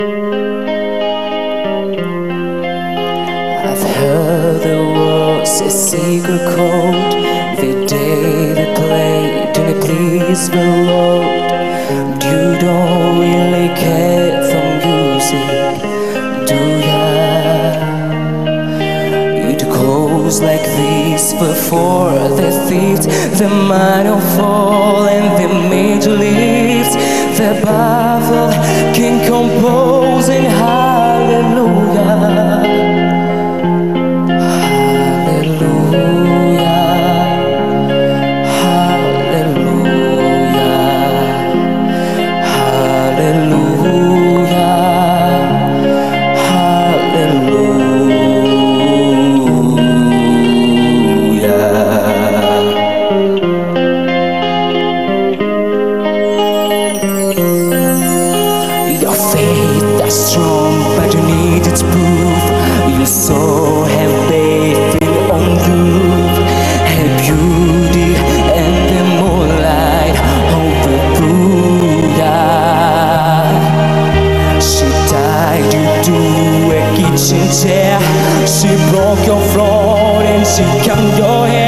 I've heard there was a secret code the day they played and it pleased the Lord. You don't really care for music, do ya? You do chords like these before the thieves, the minor fall and the major leaves. The baffled king composing hallelujah. Your faith is strong, but you need its proof. Your soul have faith on the roof. Her beauty and the moonlight overthrew. She tied you to a kitchen chair. She broke your floor and she cut your hair.